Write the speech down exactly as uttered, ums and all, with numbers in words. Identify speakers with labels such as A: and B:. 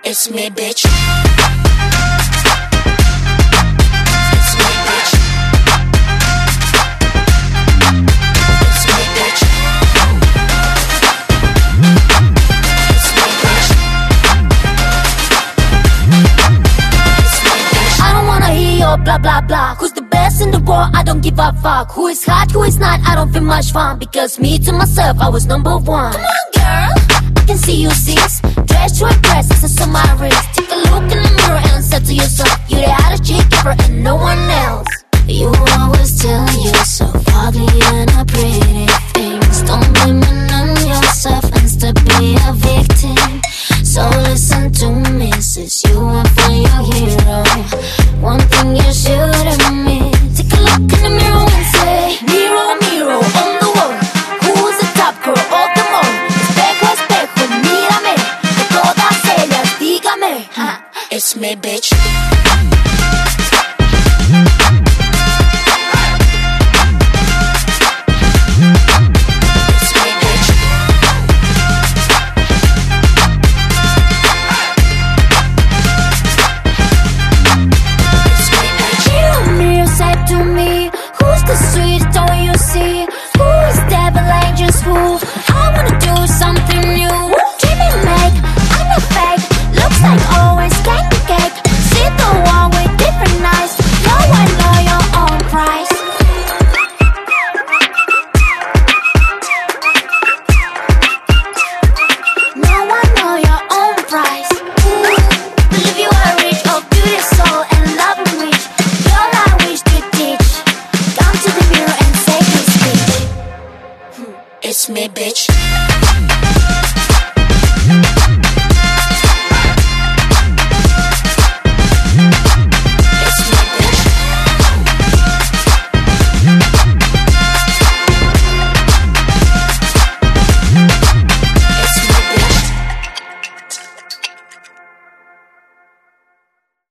A: It's me, bitch.
B: Blah blah blah. Who's the best in the world? I don't give a fuck. Who is hot, who is not? I don't feel much fun. Because me to myself, I was number one. Come on, girl, I can see you six. Dress to impress, access on my wrist. Take a look in the mirror and say to yourself, you're the hottest chick ever and no one else. You always tell yourself ugly and a pretty things. Don't blame it on yourself and still be a victim. So listen to me, sis, you will find your hero. One thing you shouldn't miss. Take a look in the mirror and say, mirror, mirror on the wall, who's the top girl of the mall? Espejo, espejo, mírame, de todas ellas, dígame.
A: Ha, it's me, bitch. It's me, bitch.